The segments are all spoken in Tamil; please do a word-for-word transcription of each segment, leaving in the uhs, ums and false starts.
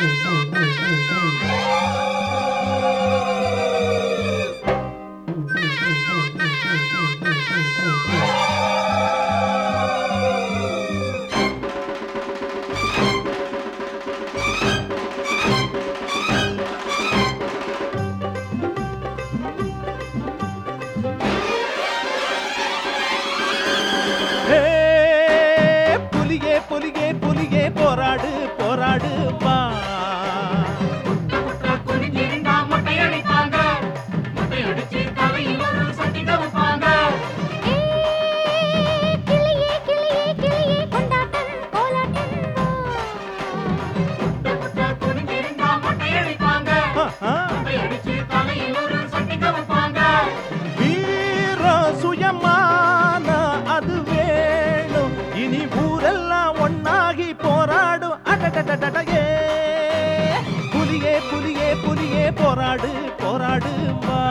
புலியே புலியே புலியே போராடு போராடு வா. வீர சுயமான அது வேணும், இனி ஊரெல்லாம் ஒன்னாகி போராடும். அடடடடடே புலியே புலியே புலியே போராடு போராடு வா.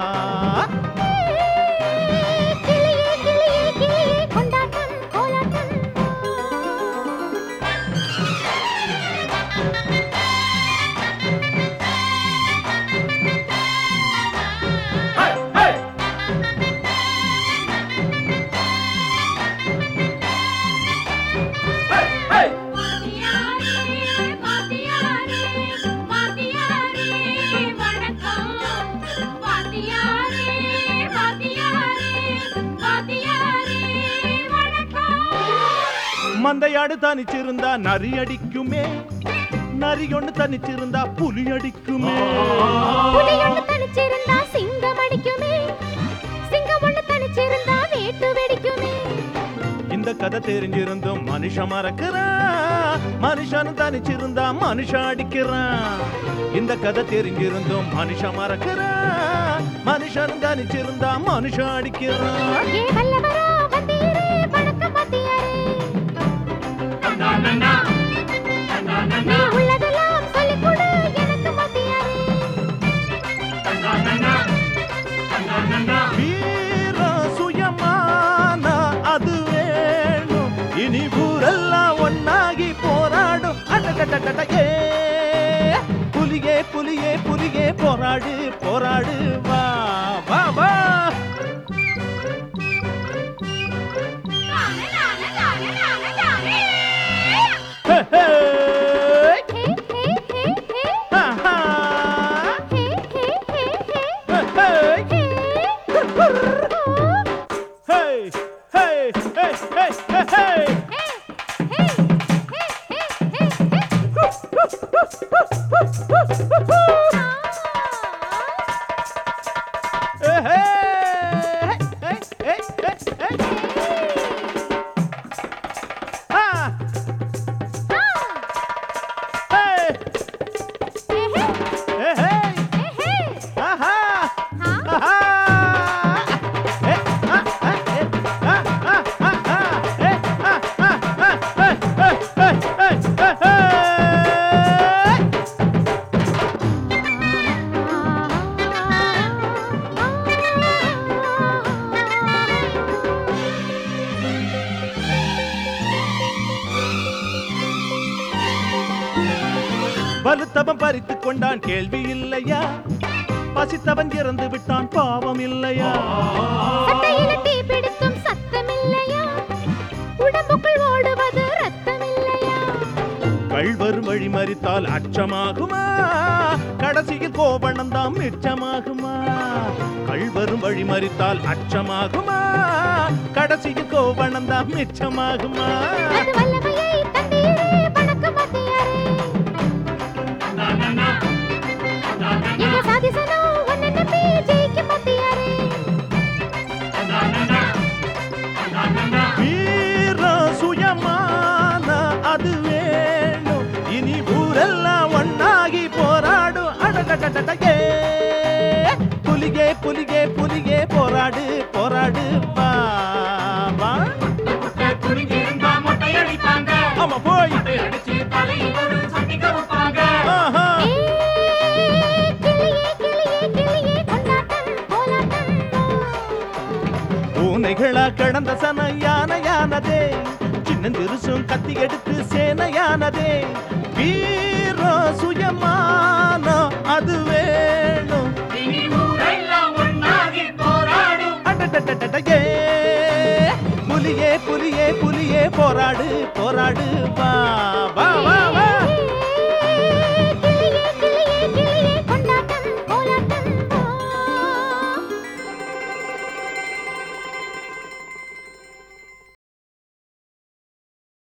மந்தையாடு தனிச்சிருந்தா நரி அடிக்குமே, நரி ஒண்ணு தனிச்சிருந்தா புலி அடிக்குமே, புலி ஒண்ணு தனிச்சிருந்தா சிங்கம் அடிக்குமே, சிங்கம் ஒண்ணு தனிச்சிருந்தா வேட்டு வெடிக்குமே. இந்த கதை தெரிஞ்சிருந்தும் மனுஷன் மறக்கிறான், மனுஷன் தனிச்சிருந்தா மனுஷன் அடிக்கிறான். இந்த கதை தெரிஞ்சிருந்தும் மனுஷன் மறக்கிறான், மனுஷன் தனிச்சிருந்தா மனுஷன் அடிக்கிறான். ஏ வல்லவரா வந்தீரே வணக்கம் பாத்தியாரே, நீ உள்ளதெல்லாம் சொல்லிக் கொடு எனக்கு பாத்தியாரே. வீர சுயமான அது வேணும், இனி ஊரெல்லாம் ஒன்னாகி போராடும். அடடடடடே புலியே புலியே புலியே போராடு போராடு வா வா வா. வலுத்தவன் பறித்து கொண்டான் கேள்வி இல்லையா, பசித்தவன் இறந்து விட்டான் பாவம் இல்லையா. சட்டையில தீ பிடிக்கும் சத்தம் இல்லையா, உடம்புக்குள் ஓடுவது ரத்தம் இல்லையா. கள்வரும் வழி மறித்தால் அச்சமாகுமா, கடைசியில் கோவணம் தான் மிச்சமாகுமா. கள்வரும் வழி மறித்தால் அச்சமாகுமா, கடைசியில் கோவணம் தான் மிச்சமாகுமா. அது வல்லமையை தந்தீரே வணக்கம் பாத்தியாரே, எங்க சாதிசனம் உன்னை நம்பி ஜெயிக்க பாத்தியாரே. வீர சுயமான அது வேணும், இனி ஊரெல்லாம் ஒன்னாகி போராடும். அடடடடடே புலியே புலியே புலியே போராடு போராடு வா வா. ஆமா போய் பூனைகளா கடந்த சன யானையானதே, சின்னஞ்சிறுசும் கத்தி எடுத்து சேனையானதே. வீர வீரம் சுயமானம் அது வேணும் இனி ஊரெல்லாம் ஒண்ணாகி போராடும். அடடடடடே. புலியே புலியே புலியே போராடு போராடு வா